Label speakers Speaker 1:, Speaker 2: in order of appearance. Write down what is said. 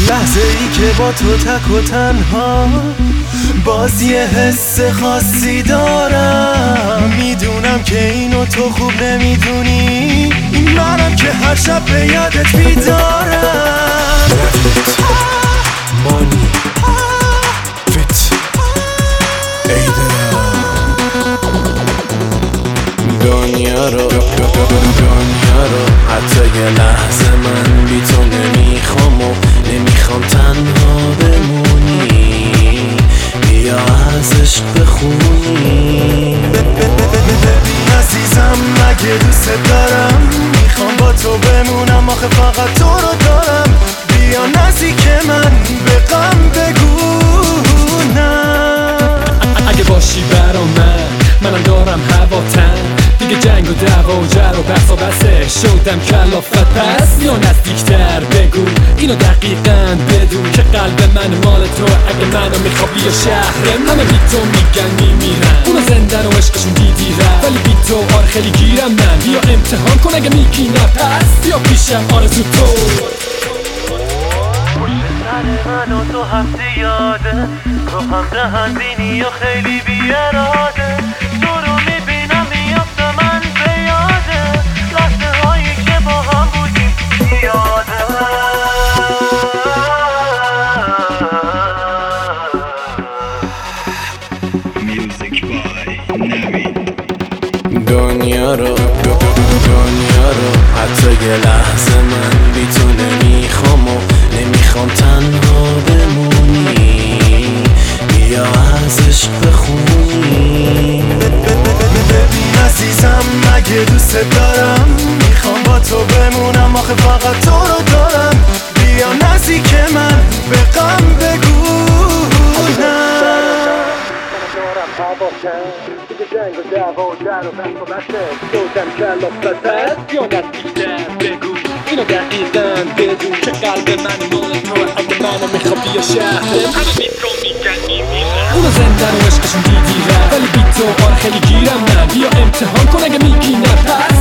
Speaker 1: لحظه ای که با تو تک و تنها باز یه حس خاصی دارم. میدونم که اینو تو خوب نمیدونی، این منم که هر شب به یادت بیدارم.
Speaker 2: مانی فت ایده دنیا رو حتی یه لحظه من بی تو نمیخوام و نمیخوام تنها بمونی. بیا از عشق بخونی.
Speaker 1: عزیزم مگه دوست دارم، میخوام با تو بمونم، آخه فقط تو رو دارم. بیا نزدیک من به غم بگو نه.
Speaker 3: اگه باشی برا منم دارم هواتن. دیگه جنگ و دعوا و جر و بحث و بسه شدم کلافت. پس یا نزدیکتر بگو اینو دقیقاً بدون که قلب من مال تو. اگه منو میخوابی یا شهرم همه بی تو میگن میمیرن. اونا زندن و عشقشون دیدی رفت ولی بی تو آره خیلی گیرم من. بیا امتحان کن اگه میگی نه پس بیا پیشم آرزو تو.
Speaker 4: من و تو هم زیاده، رو هم دهن بینی و خیلی بیاراده. تو رو میبینم میافته من به یاده، لحظه هایی که با هم بودیم یاده.
Speaker 5: میوزیک بای نوید.
Speaker 2: دنیا رو حتی یه لحظه من بی تو نمیخوام و نمیخوام تنها بمونی. بیا از عشق بخونی.
Speaker 1: عزیزم مگه دوست دارم، میخوام با تو بمونم، آخه فقط تو رو دارم. بیا نزدیک من به غم بگو نه.
Speaker 3: دیگه جنگ و دعوا و جر و بحث و بسه شدم کلافت. پس یا نزدیکتر بگو اینو دقیقاً بدون که قلب من مال تو. اگه منو میخوابی یا شهرم همه بی تو میگن میمیرن. اونا زندن و عشقشون دیدی رفت ولی بی تو آره خیلی گیرم من. بیا امتحان کن اگه میگی نه پس